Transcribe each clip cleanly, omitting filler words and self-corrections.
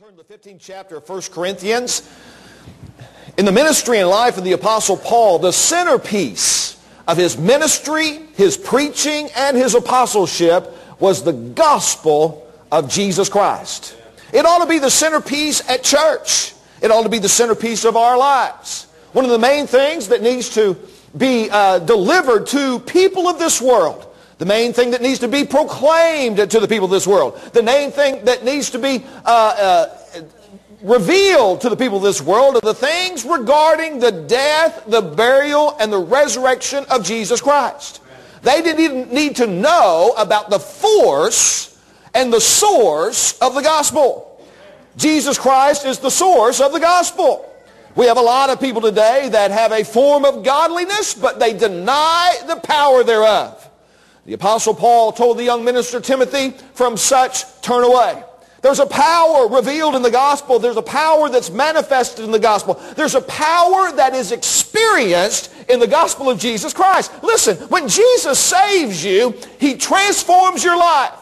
Turn to the 15th chapter of 1 Corinthians. In the ministry and life of the Apostle Paul, the centerpiece of his ministry, his preaching, and his apostleship was the gospel of Jesus Christ. It ought to be the centerpiece at church. It ought to be the centerpiece of our lives. One of the main things that needs to be delivered to people of this world, the main thing that needs to be proclaimed to the people of this world, the main thing that needs to be revealed to the people of this world are the things regarding the death, the burial, and the resurrection of Jesus Christ. They didn't need to know about the force and the source of the gospel. Jesus Christ is the source of the gospel. We have a lot of people today that have a form of godliness, but they deny the power thereof. The Apostle Paul told the young minister Timothy, from such turn away. There's a power revealed in the gospel. There's a power that's manifested in the gospel. There's a power that is experienced in the gospel of Jesus Christ. Listen, when Jesus saves you, He transforms your life.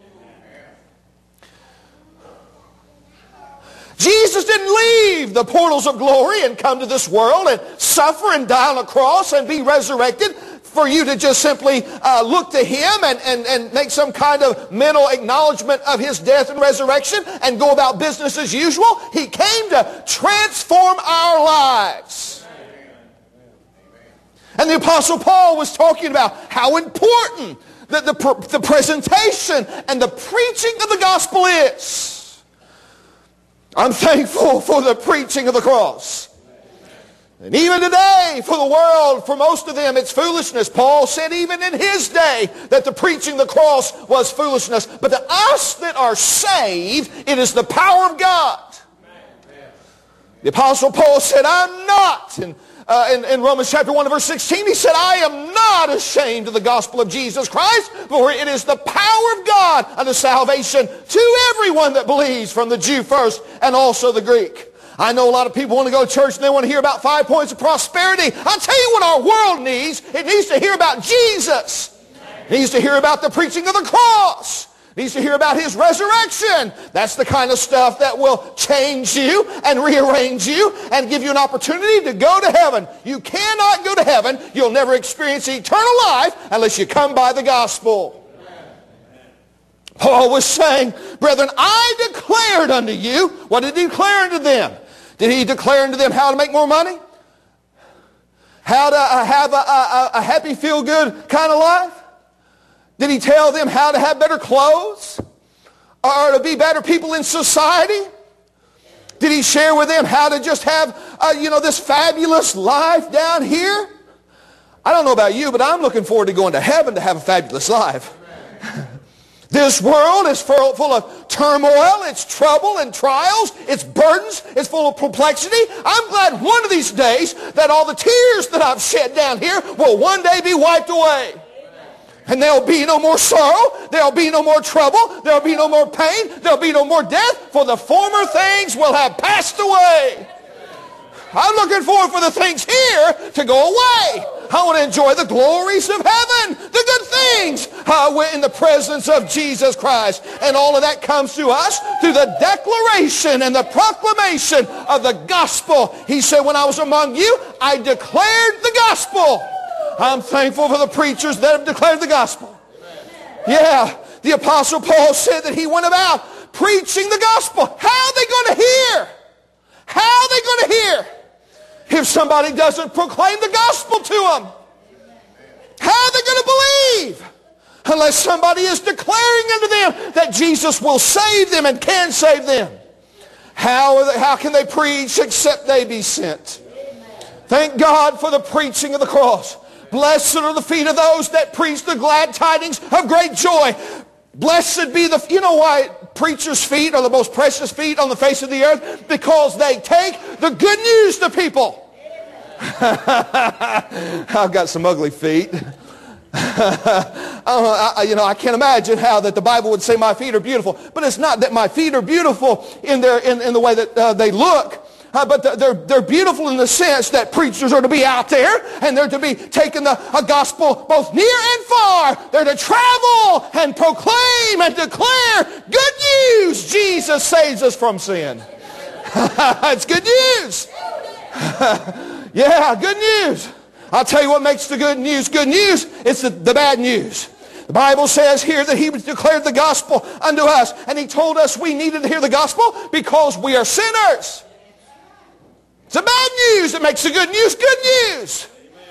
Jesus didn't leave the portals of glory and come to this world and suffer and die on a cross and be resurrected for you to just simply look to Him and make some kind of mental acknowledgement of His death and resurrection and go about business as usual. He came to transform our lives. And the Apostle Paul was talking about how important the presentation and the preaching of the gospel is. I'm thankful for the preaching of the cross. And even today, for the world, for most of them, it's foolishness. Paul said even in his day that the preaching of the cross was foolishness. But to us that are saved, it is the power of God. The Apostle Paul said, I'm not. In Romans chapter 1 verse 16, he said, I am not ashamed of the gospel of Jesus Christ, for it is the power of God unto salvation to everyone that believes, from the Jew first and also the Greek. I know a lot of people want to go to church and they want to hear about 5 points of prosperity. I'll tell you what our world needs. It needs to hear about Jesus. It needs to hear about the preaching of the cross. It needs to hear about His resurrection. That's the kind of stuff that will change you and rearrange you and give you an opportunity to go to heaven. You cannot go to heaven. You'll never experience eternal life unless you come by the gospel. Paul was saying, brethren, I declared unto you. What did he declare unto them? Did he declare unto them how to make more money? How to have a happy, feel-good kind of life? Did he tell them how to have better clothes? Or to be better people in society? Did he share with them how to just have, this fabulous life down here? I don't know about you, but I'm looking forward to going to heaven to have a fabulous life. This world is full of turmoil, it's trouble and trials, it's burdens, it's full of perplexity. I'm glad one of these days that all the tears that I've shed down here will one day be wiped away. And there'll be no more sorrow, there'll be no more trouble, there'll be no more pain, there'll be no more death, for the former things will have passed away. I'm looking forward for the things here to go away. I want to enjoy the glories of heaven, the good things in the presence of Jesus Christ. And all of that comes to us through the declaration and the proclamation of the gospel. He said, when I was among you, I declared the gospel. I'm thankful for the preachers that have declared the gospel. Yeah, the Apostle Paul said that he went about preaching the gospel. How are they going to hear? How are they going to hear if somebody doesn't proclaim the gospel to them? How are they going to believe unless somebody is declaring unto them that Jesus will save them and can save them? How can they preach except they be sent? Thank God for the preaching of the cross. Blessed are the feet of those that preach the glad tidings of great joy. Blessed be the... You know why preachers' feet are the most precious feet on the face of the earth? Because they take the good news to people. I've got some ugly feet. I can't imagine how that the Bible would say my feet are beautiful. But it's not that my feet are beautiful in the way that they look. but they're beautiful in the sense that preachers are to be out there and they're to be taking the gospel both near and far. They're to travel and proclaim and declare good news. Jesus saves us from sin. It's good news. Yeah, good news. I'll tell you what makes the good news. Good news, it's the bad news. The Bible says here that he declared the gospel unto us, and he told us we needed to hear the gospel because we are sinners. It's the bad news that makes the good news good news.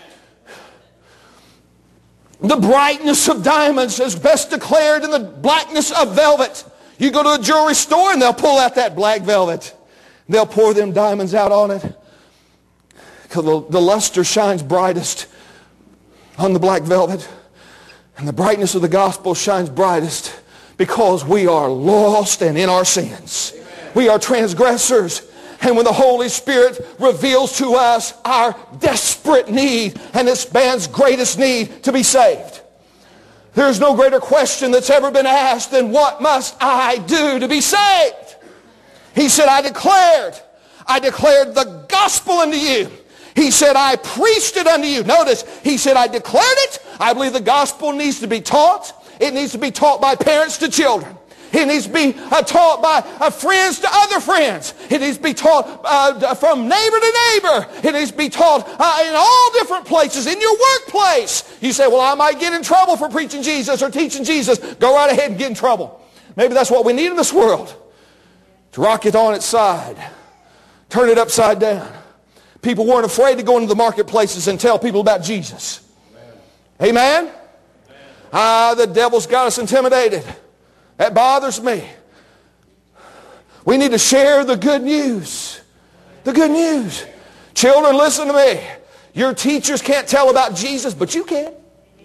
The brightness of diamonds is best declared in the blackness of velvet. You go to a jewelry store and they'll pull out that black velvet. They'll pour them diamonds out on it. Because the luster shines brightest on the black velvet. And the brightness of the gospel shines brightest because we are lost and in our sins. Amen. We are transgressors. And when the Holy Spirit reveals to us our desperate need, and it's man's greatest need to be saved, there's no greater question that's ever been asked than what must I do to be saved? He said, I declared the gospel unto you. He said, I preached it unto you. Notice, he said, I declared it. I believe the gospel needs to be taught. It needs to be taught by parents to children. It needs to be taught by friends to other friends. It needs to be taught from neighbor to neighbor. It needs to be taught in all different places, in your workplace. You say, well, I might get in trouble for preaching Jesus or teaching Jesus. Go right ahead and get in trouble. Maybe that's what we need in this world. To rock it on its side. Turn it upside down. People weren't afraid to go into the marketplaces and tell people about Jesus. Amen? The devil's got us intimidated. That bothers me. We need to share the good news. The good news. Children, listen to me. Your teachers can't tell about Jesus, but you can.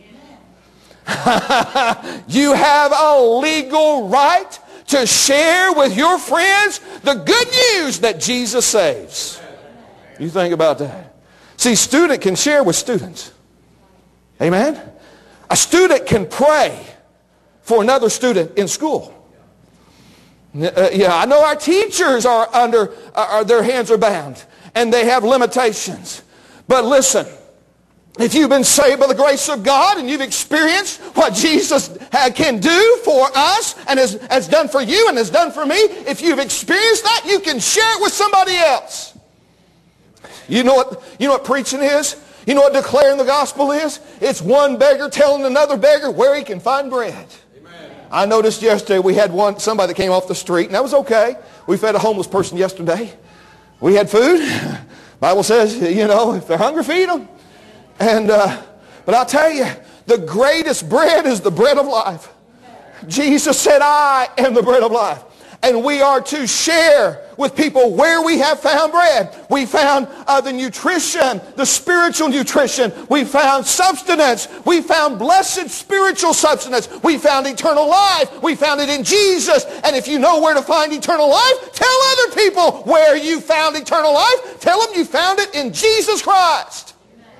You have a legal right to share with your friends the good news that Jesus saves. You think about that. See, student can share with students. Amen? A student can pray for another student in school. Yeah, I know our teachers are their hands are bound and they have limitations. But listen, if you've been saved by the grace of God and you've experienced what Jesus can do for us and has done for you and has done for me, if you've experienced that, you can share it with somebody else. You know what preaching is? You know what declaring the gospel is? It's one beggar telling another beggar where he can find bread. Amen. I noticed yesterday we had somebody that came off the street, and that was okay. We fed a homeless person yesterday. We had food. Bible says, if they're hungry, feed them. But I'll tell you, the greatest bread is the bread of life. Jesus said, I am the bread of life. And we are to share with people where we have found bread. We found the nutrition, the spiritual nutrition. We found substance. We found blessed spiritual substance. We found eternal life. We found it in Jesus. And if you know where to find eternal life, tell other people where you found eternal life. Tell them you found it in Jesus Christ.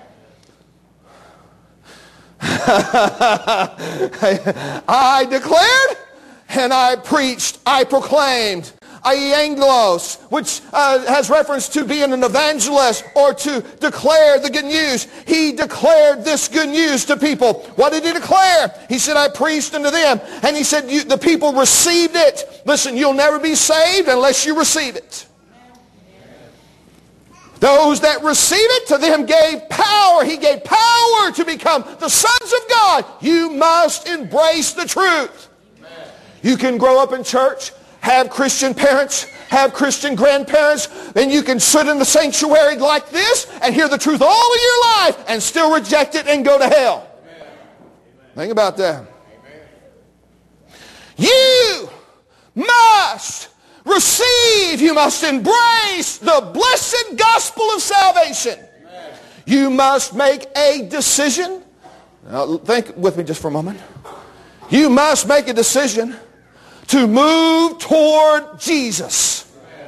I declared and I preached, I proclaimed, aianglos, which has reference to being an evangelist or to declare the good news. He declared this good news to people. What did he declare? He said, I preached unto them. And he said, the people received it. Listen, you'll never be saved unless you receive it. Those that receive it, to them gave power. He gave power to become the sons of God. You must embrace the truth. You can grow up in church, have Christian parents, have Christian grandparents, and you can sit in the sanctuary like this and hear the truth all of your life and still reject it and go to hell. Amen. Think about that. Amen. You must receive, you must embrace the blessed gospel of salvation. Amen. You must make a decision. Now, think with me just for a moment. You must make a decision to move toward Jesus.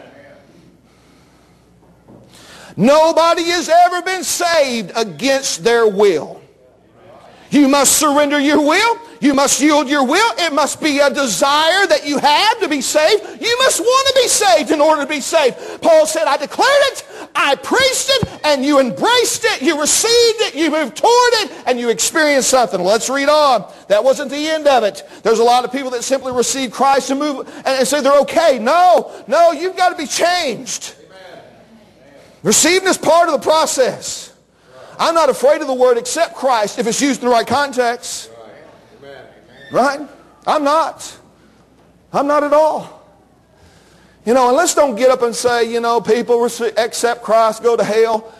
Nobody has ever been saved against their will. You must surrender your will. You must yield your will. It must be a desire that you have to be saved. You must want to be saved in order to be saved. Paul said, I declared it, I preached it, and you embraced it, you received it, you moved toward it, and you experienced something. Let's read on. That wasn't the end of it. There's a lot of people that simply receive Christ and move and say they're okay. No, you've got to be changed. Receiving is part of the process. I'm not afraid of the word accept Christ if it's used in the right context. Right? I'm not. I'm not at all. And let's don't get up and say, people accept Christ, go to hell.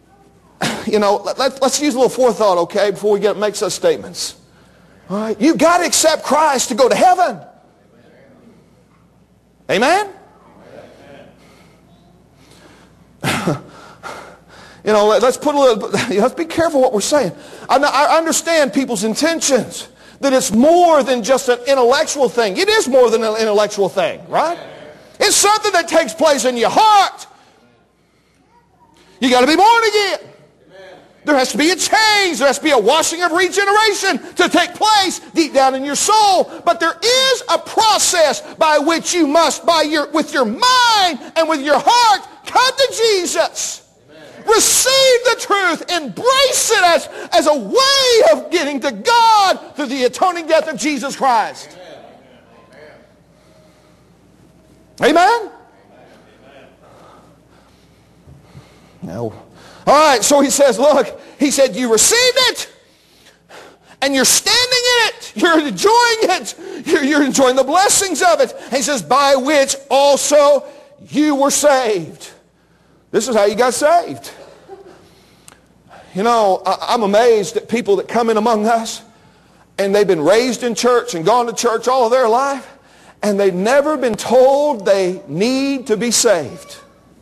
Let's use a little forethought, okay, before we make such statements. All right? You've got to accept Christ to go to heaven. Amen? Let's be careful what we're saying. I understand people's intentions, that it's more than just an intellectual thing. It is more than an intellectual thing, right? It's something that takes place in your heart. You got to be born again. There has to be a change. There has to be a washing of regeneration to take place deep down in your soul. But there is a process by which you must, with your mind and with your heart, come to Jesus. Receive the truth. Embrace it as a way of getting to God through the atoning death of Jesus Christ. Amen? No. All right, so he says, look, he said, you received it, and you're standing in it. You're enjoying it. You're enjoying the blessings of it. And he says, by which also you were saved. This is how you got saved. I'm amazed at people that come in among us, and they've been raised in church and gone to church all of their life, and they've never been told they need to be saved.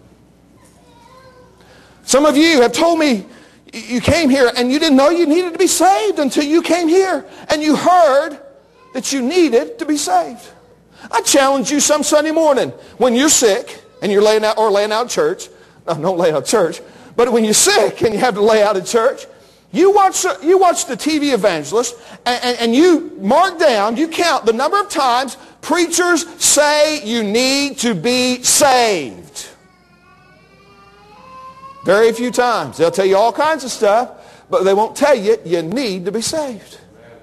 Some of you have told me you came here and you didn't know you needed to be saved until you came here and you heard that you needed to be saved. I challenge you some Sunday morning when you're sick and you're laying out at church. No, don't lay out at church. But when you're sick and you have to lay out at church, you watch the TV evangelist and you mark down, you count the number of times preachers say you need to be saved. Very few times. They'll tell you all kinds of stuff, but they won't tell you you need to be saved.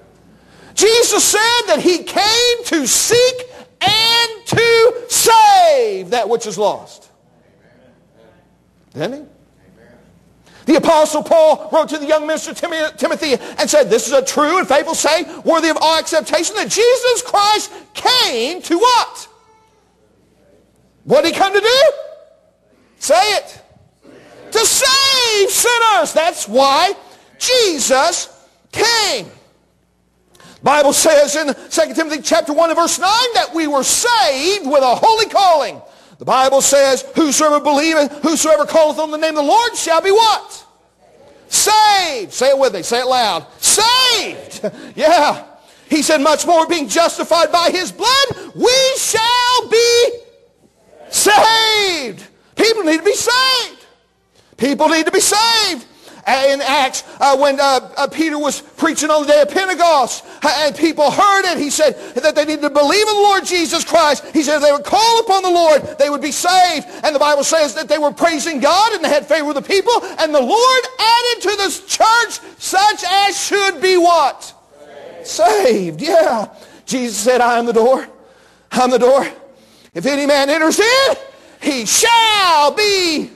Jesus said that he came to seek and to save that which is lost. Didn't he? The Apostle Paul wrote to the young minister Timothy and said, this is a true and faithful saying, worthy of all acceptation, that Jesus Christ came to what? What did he come to do? Say it. To save sinners. That's why Jesus came. The Bible says in 2 Timothy chapter 1 and verse 9 that we were saved with a holy calling. The Bible says, whosoever believeth, whosoever calleth on the name of the Lord shall be what? Saved. Say it with me. Say it loud. Saved. Yeah. He said, much more being justified by his blood, we shall be saved. People need to be saved. People need to be saved. In Acts, when Peter was preaching on the day of Pentecost, and people heard it, he said that they needed to believe in the Lord Jesus Christ. He said if they would call upon the Lord, they would be saved. And the Bible says that they were praising God and they had favor with the people. And the Lord added to this church such as should be what? Saved. Yeah. Jesus said, I am the door. I'm the door. If any man enters in, he shall be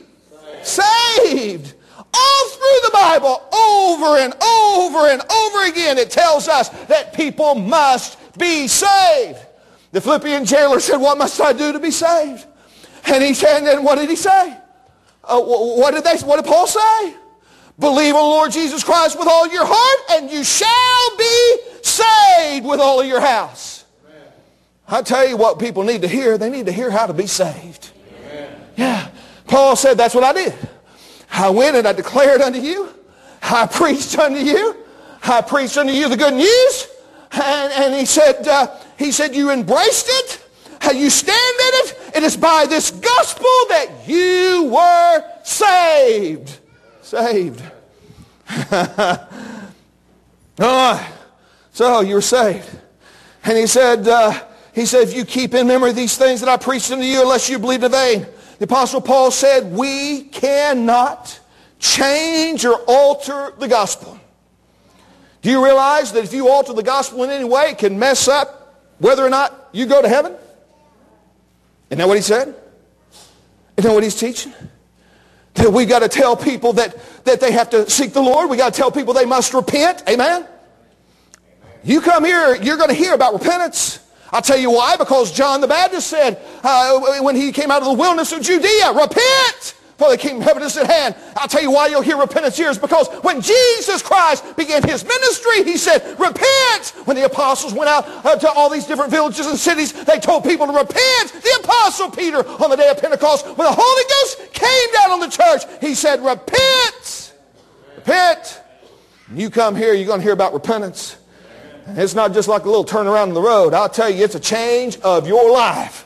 saved. All through the Bible, over and over and over again, it tells us that people must be saved. The Philippian jailer said, what must I do to be saved? And he said, and what did he say? What did Paul say? Believe on the Lord Jesus Christ with all your heart, and you shall be saved with all of your house. Amen. I tell you what people need to hear. They need to hear how to be saved. Amen. Yeah. Paul said, that's what I did. I went and I declared unto you. I preached unto you. I preached unto you the good news. And he said, you embraced it. You stand in it. It is by this gospel that you were saved. Saved. So you're saved. And he said, if you keep in memory these things that I preached unto you, unless you believe in vain. The Apostle Paul said, we cannot change or alter the gospel. Do you realize that if you alter the gospel in any way, it can mess up whether or not you go to heaven? Isn't that what he said? Isn't that what he's teaching? That we got to tell people that they have to seek the Lord. We got to tell people they must repent. Amen? You come here, you're going to hear about repentance. I'll tell you why. Because John the Baptist said when he came out of the wilderness of Judea, repent, for the kingdom of heaven is at hand. I'll tell you why you'll hear repentance here is because when Jesus Christ began his ministry, he said, repent. When the apostles went out to all these different villages and cities, they told people to repent. The apostle Peter, on the day of Pentecost, when the Holy Ghost came down on the church, he said, repent. Repent. When you come here, you're going to hear about repentance. And it's not just like a little turnaround in the road. I'll tell you, it's a change of your life.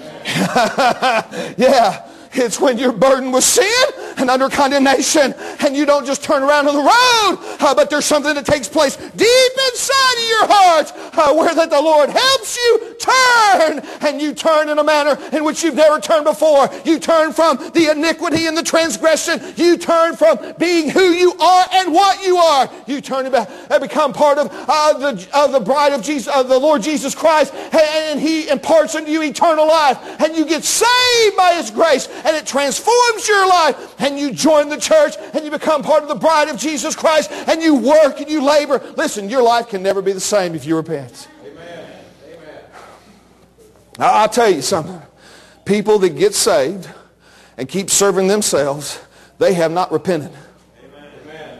Yeah. It's when you're burdened with sin and under condemnation, and you don't just turn around on the road, but there's something that takes place deep inside of your heart where that the Lord helps you turn, and you turn in a manner in which you've never turned before. You turn from the iniquity and the transgression. You turn from being who you are and what you are. You turn and become part of the bride of Jesus, of the Lord Jesus Christ, and he imparts unto you eternal life, and you get saved by his grace. And it transforms your life, and you join the church, and you become part of the bride of Jesus Christ, and you work and you labor. Listen, your life can never be the same if you repent. Amen. Amen. I'll tell you something. People that get saved and keep serving themselves, they have not repented. Amen.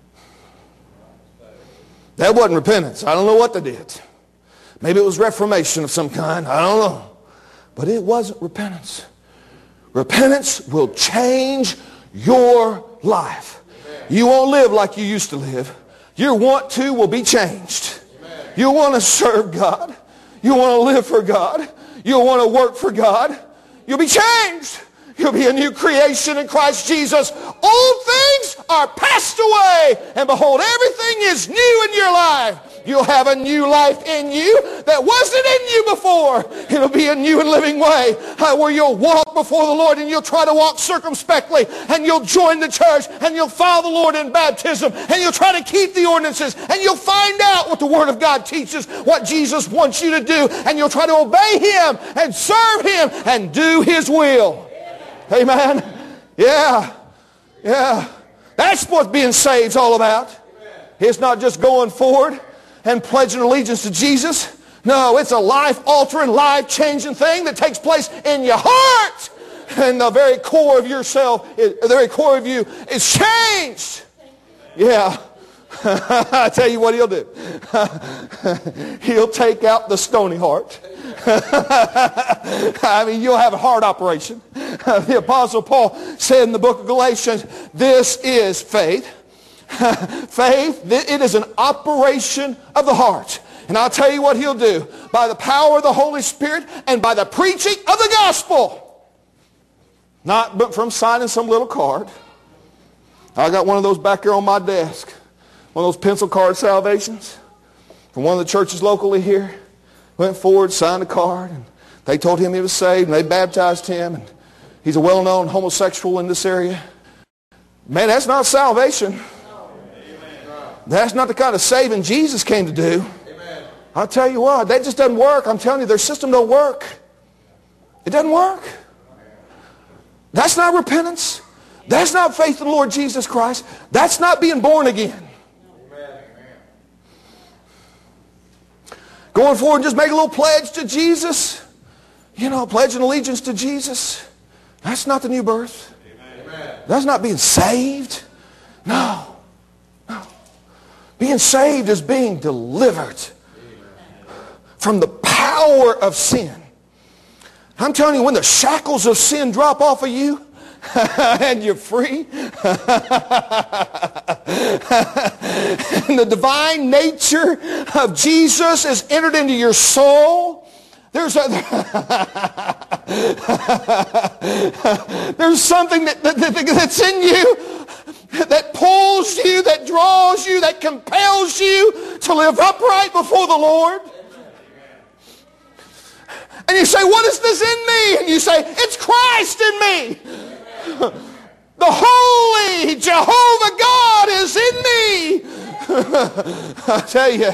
That wasn't repentance. I don't know what they did. Maybe it was reformation of some kind. I don't know. But it wasn't repentance. Repentance will change your life. Amen. You won't live like you used to live. Your want to will be changed. Amen. You'll want to serve God. You'll want to live for God. You'll want to work for God. You'll be changed. You'll be a new creation in Christ Jesus. Old things are passed away, and behold, everything is new in your life. You'll have a new life in you that wasn't in you before. It'll be a new and living way where you'll walk before the Lord, and you'll try to walk circumspectly, and you'll join the church, and you'll follow the Lord in baptism, and you'll try to keep the ordinances, and you'll find out what the Word of God teaches, what Jesus wants you to do, and you'll try to obey him and serve him and do his will. Amen. Yeah. Yeah. That's what being saved is all about. It's not just going forward and pledging allegiance to Jesus. No, it's a life-altering, life-changing thing that takes place in your heart. And the very core of yourself, the very core of you is changed. Yeah. I tell you what he'll do. He'll take out the stony heart. I mean, you'll have a heart operation. The Apostle Paul said in the book of Galatians, this is faith. Faith, it is an operation of the heart. And I'll tell you what he'll do. By the power of the Holy Spirit and by the preaching of the gospel. Not but from signing some little card. I got one of those back there on my desk. One of those pencil card salvations from one of the churches locally here. Went forward, signed a card, and they told him he was saved, and they baptized him. And he's a well-known homosexual in this area. Man, that's not salvation. That's not the kind of saving Jesus came to do. Amen. I'll tell you what, that just doesn't work. I'm telling you, their system don't work. It doesn't work. That's not repentance. That's not faith in the Lord Jesus Christ. That's not being born again. Amen. Going forward and just make a little pledge to Jesus. You know, pledging allegiance to Jesus. That's not the new birth. Amen. That's not being saved. No. Being saved is being delivered from the power of sin. I'm telling you, when the shackles of sin drop off of you and you're free, and the divine nature of Jesus is entered into your soul, there's something that's in you that pulls you, that draws you, that compels you to live upright before the Lord. And you say, what is this in me? And you say, it's Christ in me. The holy Jehovah God is in me. I tell you,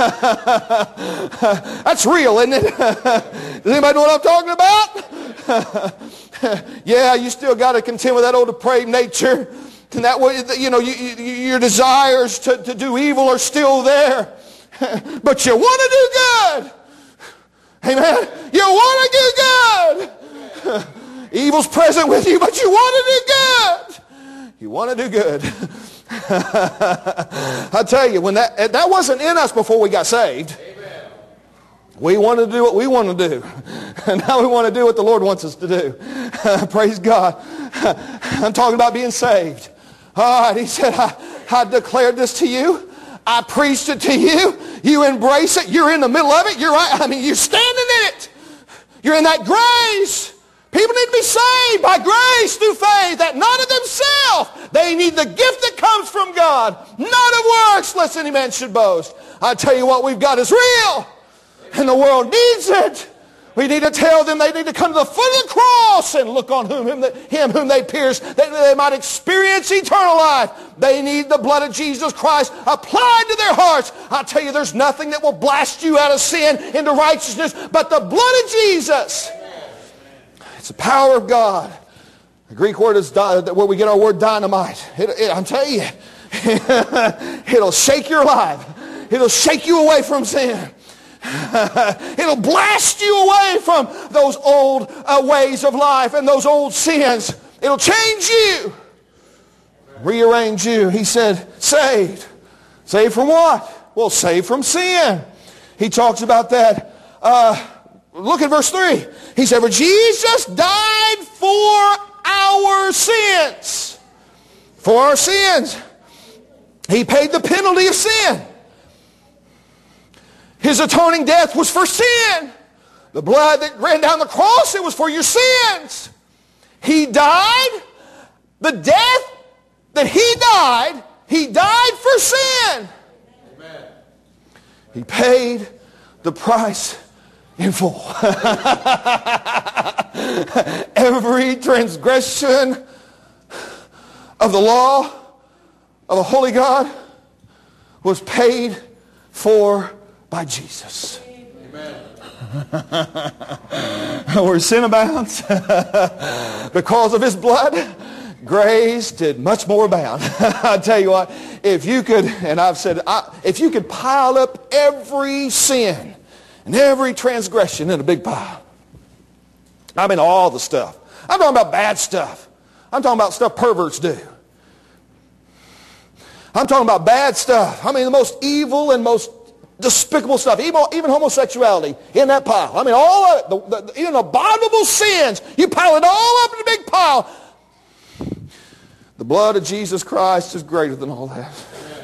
that's real, isn't it? Does anybody know what I'm talking about? Yeah, you still got to contend with that old depraved nature. And that way, you know, your desires to do evil are still there. But you want to do good. Amen. You want to do good. Evil's present with you, but you want to do good. You want to do good. I tell you, when that wasn't in us before we got saved. Amen. We wanted to do what we want to do. And now we want to do what the Lord wants us to do. Praise God. I'm talking about being saved. All right, he said, I declared this to you. I preached it to you. You embrace it. You're in the middle of it. You're standing in it. You're in that grace. People need to be saved by grace through faith, that not of themselves. They need the gift that comes from God, not of works, lest any man should boast. I tell you what we've got is real, and the world needs it. We need to tell them they need to come to the foot of the cross and look on him whom they pierced, that they might experience eternal life. They need the blood of Jesus Christ applied to their hearts. I tell you, there's nothing that will blast you out of sin into righteousness but the blood of Jesus. It's the power of God. The Greek word is where we get our word dynamite. I'm telling you, it'll shake your life. It'll shake you away from sin. It'll blast you away from those old ways of life and those old sins. It'll change you, rearrange you. He said, saved. Saved from what? Well, saved from sin. He talks about that. Look at verse 3. He said, for Jesus died for our sins. For our sins. He paid the penalty of sin. His atoning death was for sin. The blood that ran down the cross, it was for your sins. He died. The death that he died for sin. Amen. He paid the price in full. Every transgression of the law of a holy God was paid for by Jesus. Amen. Where sin abounds, because of his blood, grace did much more abound. I tell you what, if you could, and I've said, if you could pile up every sin and every transgression in a big pile. I mean all the stuff. I'm talking about bad stuff. I'm talking about stuff perverts do. I'm talking about bad stuff. I mean the most evil and most despicable stuff, even homosexuality in that pile. I mean, all of it, even abominable sins, you pile it all up in a big pile. The blood of Jesus Christ is greater than all that.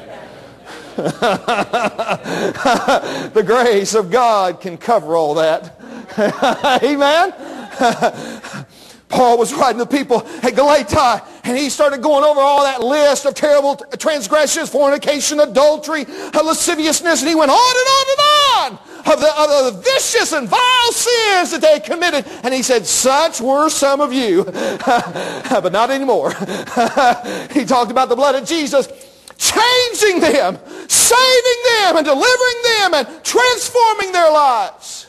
The grace of God can cover all that. Amen? Paul was writing to people at Galatia, and he started going over all that list of terrible transgressions, fornication, adultery, lasciviousness, and he went on and on and on of the vicious and vile sins that they had committed. And he said, such were some of you, but not anymore. He talked about the blood of Jesus changing them, saving them, and delivering them, and transforming their lives.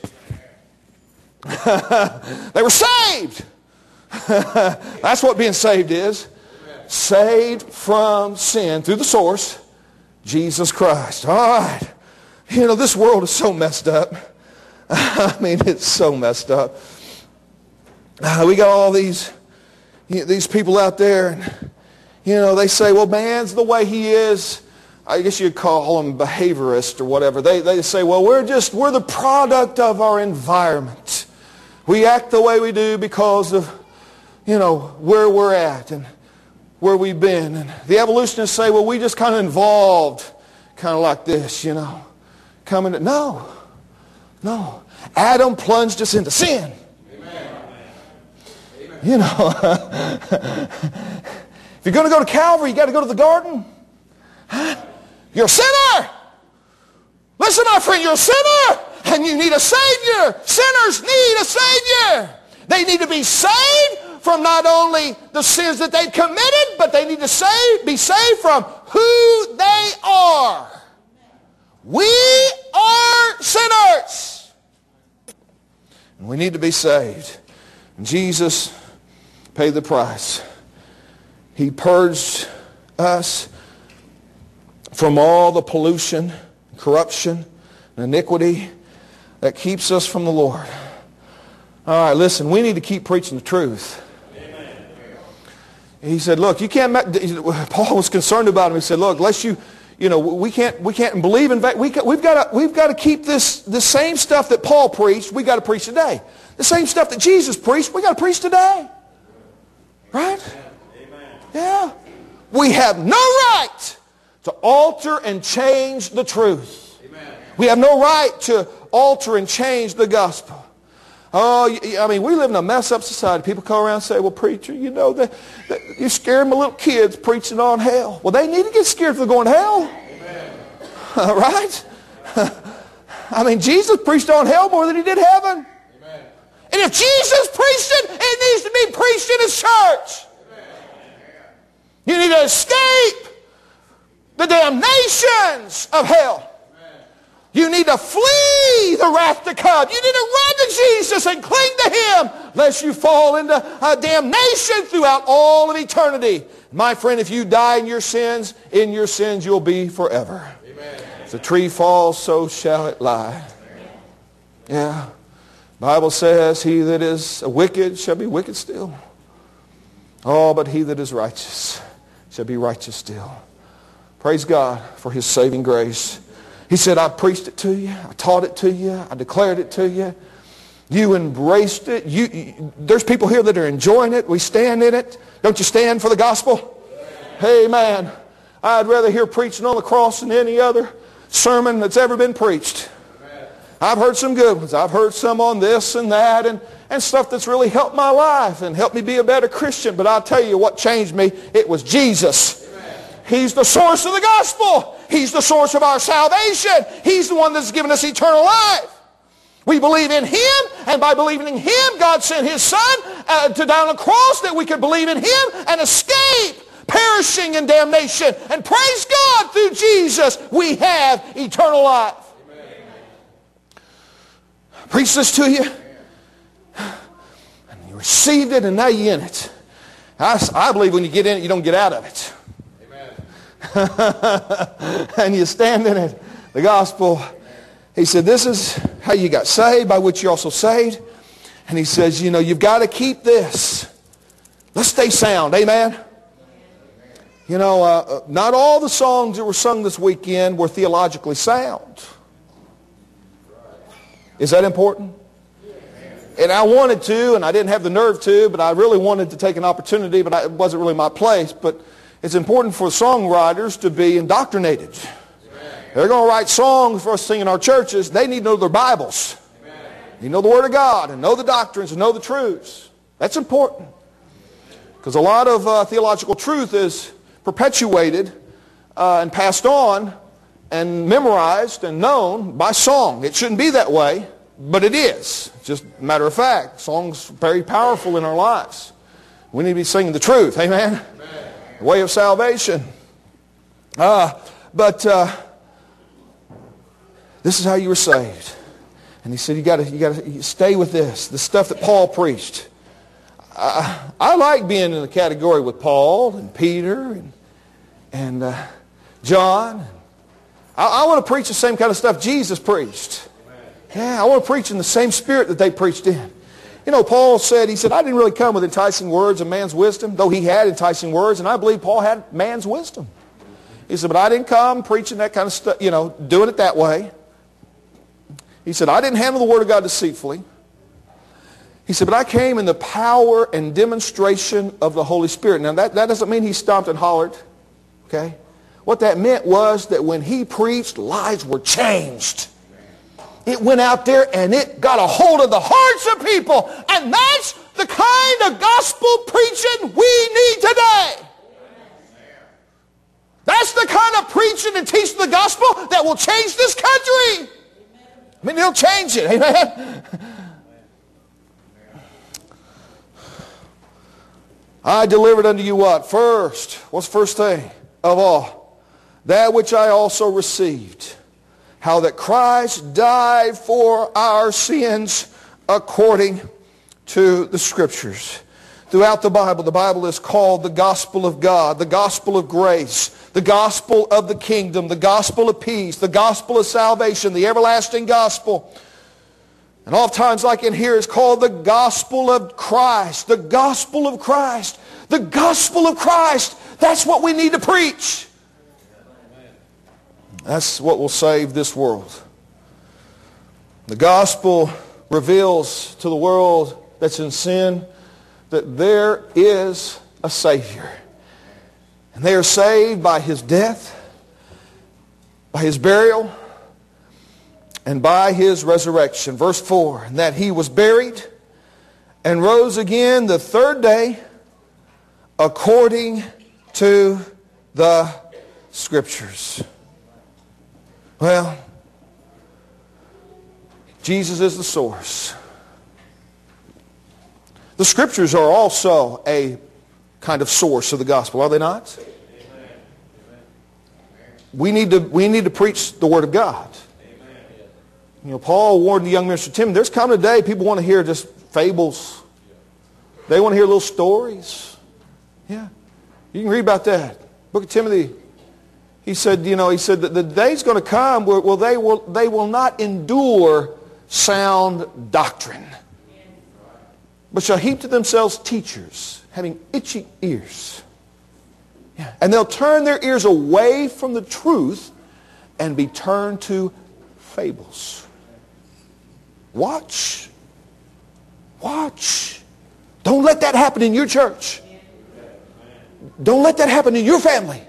They were saved. That's what being saved is. Saved from sin through the source, Jesus Christ. All right. You know, this world is so messed up. I mean, it's so messed up. We got all these people out there, and, you know, they say, well, man's the way he is. I guess you'd call them behaviorist or whatever. They say, well, we're the product of our environment. We act the way we do because of, you know, where we're at and where we've been. And the evolutionists say, well, we just kind of evolved kind of like this, you know. No. Adam plunged us into sin. Amen. You know, If you're going to go to Calvary, you got to go to the garden. Huh? You're a sinner. Listen, my friend, you're a sinner. And you need a Savior. Sinners need a Savior. They need to be saved from not only the sins that they've committed, but they need to be saved from who they are. We are sinners. And we need to be saved. And Jesus paid the price. He purged us from all the pollution, corruption, and iniquity that keeps us from the Lord. All right, listen, we need to keep preaching the truth. Amen. He said, look, you can't, Paul was concerned about him. He said, look, unless we can't believe in, we've got to keep this same stuff that Paul preached, we got to preach today. The same stuff that Jesus preached, we got to preach today. Right? Amen. Yeah. We have no right to alter and change the truth. Amen. We have no right to alter and change the gospel. Oh, I mean, we live in a mess up society. People come around and say, well, preacher, you know, that you're scaring my little kids preaching on hell. Well, they need to get scared if they're going to hell. Amen. Right? I mean, Jesus preached on hell more than he did heaven. Amen. And if Jesus preached it, it needs to be preached in his church. Amen. You need to escape the damnations of hell. You need to flee the wrath to come. You need to run to Jesus and cling to him, lest you fall into damnation throughout all of eternity. My friend, if you die in your sins you'll be forever. Amen. If the tree falls, so shall it lie. Yeah. The Bible says, he that is wicked shall be wicked still. Oh, but he that is righteous shall be righteous still. Praise God for his saving grace. He said, I preached it to you. I taught it to you. I declared it to you. You embraced it. There's people here that are enjoying it. We stand in it. Don't you stand for the gospel? Amen. I'd rather hear preaching on the cross than any other sermon that's ever been preached. I've heard some good ones. I've heard some on this and that and stuff that's really helped my life and helped me be a better Christian. But I'll tell you what changed me. It was Jesus. He's the source of the gospel. He's the source of our salvation. He's the one that's given us eternal life. We believe in him, and by believing in him, God sent his son to die on a cross that we could believe in him and escape perishing in damnation. And praise God, through Jesus, we have eternal life. Amen. Preach this to you, and you received it, and now you're in it. I believe when you get in it, you don't get out of it. And you stand in it, the gospel. He said, this is how you got saved, by which you're also saved. And he says, you know, you've got to keep this. Let's stay sound. Amen. You know, not all the songs that were sung this weekend were theologically sound. Is that important? And I wanted to, and I didn't have the nerve to, but I really wanted to take an opportunity, but it wasn't really my place. But it's important for songwriters to be indoctrinated. Amen. They're going to write songs for us to sing in our churches. They need to know their Bibles. Amen. They know the Word of God and know the doctrines and know the truths. That's important. Because a lot of theological truth is perpetuated and passed on and memorized and known by song. It shouldn't be that way, but it is. It's just a matter of fact. Songs are very powerful in our lives. We need to be singing the truth. Amen. The way of salvation. But this is how you were saved. And he said, you got to stay with this. The stuff that Paul preached. I like being in the category with Paul and Peter and John. I want to preach the same kind of stuff Jesus preached. Yeah, I want to preach in the same spirit that they preached in. You know, Paul said, he said, I didn't really come with enticing words of man's wisdom, though he had enticing words, and I believe Paul had man's wisdom. He said, but I didn't come preaching that kind of stuff, you know, doing it that way. He said, I didn't handle the Word of God deceitfully. He said, but I came in the power and demonstration of the Holy Spirit. Now, that doesn't mean he stomped and hollered, okay? What that meant was that when he preached, lives were changed. It went out there and it got a hold of the hearts of people. And that's the kind of gospel preaching we need today. that will change this country. I mean, he'll change it. Amen. I delivered unto you what? First. What's the first thing of all? That which I also received. How that Christ died for our sins according to the Scriptures. Throughout the Bible is called the gospel of God, the gospel of grace, the gospel of the kingdom, the gospel of peace, the gospel of salvation, the everlasting gospel. And oftentimes, like in here, it's called the gospel of Christ, the gospel of Christ, the gospel of Christ. That's what we need to preach. That's what will save this world. The gospel reveals to the world that's in sin that there is a Savior. And they are saved by His death, by His burial, and by His resurrection. Verse 4, and that He was buried and rose again the third day according to the Scriptures. Well, Jesus is the source. The Scriptures are also a kind of source of the gospel, are they not? We need to preach the Word of God. You know, Paul warned the young minister Timothy, there's coming a day people want to hear just fables. They want to hear little stories. Yeah. You can read about that. Book of Timothy. He said that the day's going to come where they will not endure sound doctrine, but shall heap to themselves teachers, having itchy ears. Yeah. And they'll turn their ears away from the truth and be turned to fables. Watch. Watch. Don't let that happen in your church. Don't let that happen in your family.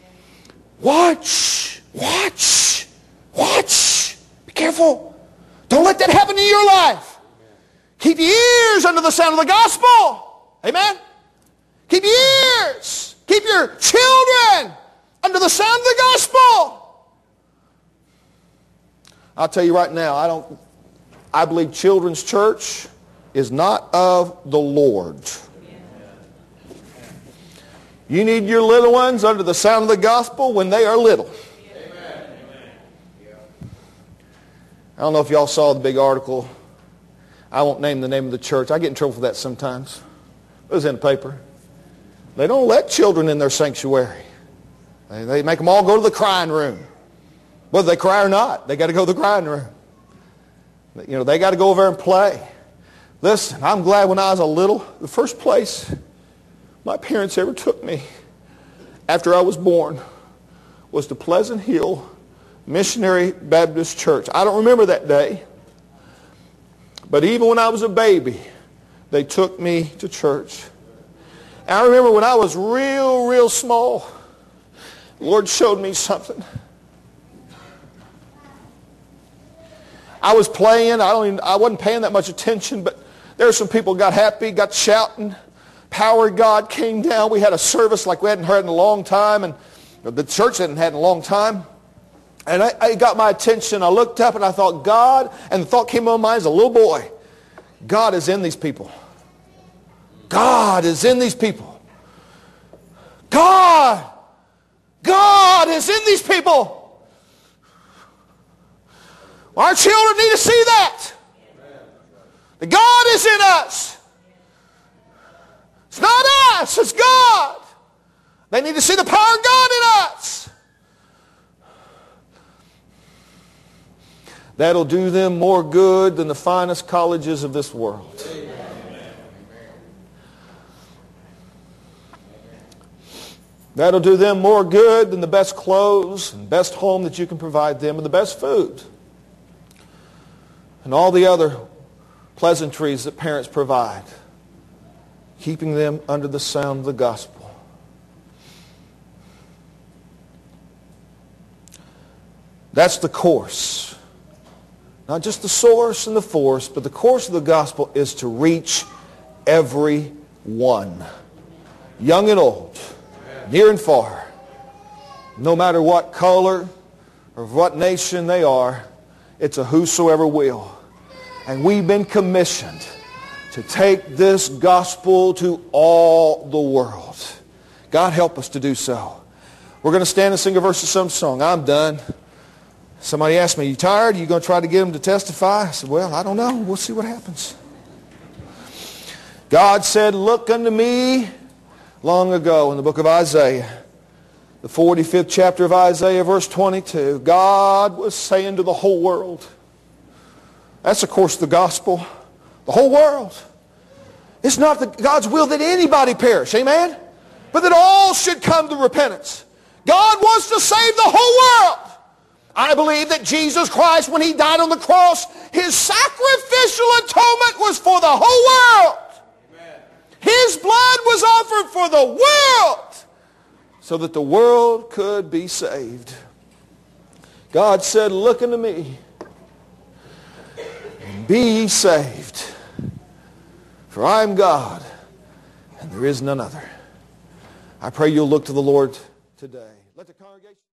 Watch. Watch. Watch. Be careful. Don't let that happen in your life. Keep your ears under the sound of the gospel. Amen? Keep your ears. Keep your children under the sound of the gospel. I'll tell you right now, I believe children's church is not of the Lord. You need your little ones under the sound of the gospel when they are little. I don't know if y'all saw the big article. I won't name the name of the church. I get in trouble for that sometimes. It was in the paper. They don't let children in their sanctuary. They make them all go to the crying room. Whether they cry or not, they got to go to the crying room. You know, they got to go over there and play. Listen, I'm glad when I was a little, the first place my parents ever took me after I was born was to Pleasant Hill Missionary Baptist Church. I don't remember that day, but even when I was a baby, they took me to church. And I remember when I was real small, the Lord showed me something. I was playing. I wasn't paying that much attention, but there were some people got happy, got shouting. Power of God came down. We had a service like we hadn't heard in a long time, and the church hadn't had in a long time. And it got my attention. I looked up and I thought, God, and the thought came to my mind as a little boy, God is in these people. God is in these people. God is in these people. Our children need to see that. That God is in us. It's not us, it's God. They need to see the power of God in us. That'll do them more good than the finest colleges of this world. That'll do them more good than the best clothes and best home that you can provide them and the best food. And all the other pleasantries that parents provide. Keeping them under the sound of the gospel. That's the course. Not just the source and the force, but the course of the gospel is to reach everyone. Young and old. Near and far. No matter what color, or of what nation they are. It's a whosoever will. And we've been commissioned to take this gospel to all the world. God help us to do so. We're going to stand and sing a verse of some song. I'm done. Somebody asked me, you tired? Are you going to try to get them to testify? I said, well, I don't know. We'll see what happens. God said, look unto me long ago in the book of Isaiah, the 45th chapter of Isaiah, verse 22. God was saying to the whole world. That's, of course, the gospel. The whole world. It's not God's will that anybody perish. Amen? But that all should come to repentance. God wants to save the whole world. I believe that Jesus Christ, when He died on the cross, His sacrificial atonement was for the whole world. Amen. His blood was offered for the world so that the world could be saved. God said, look unto me and be ye saved. For I am God and there is none other. I pray you'll look to the Lord today. Let the congregation...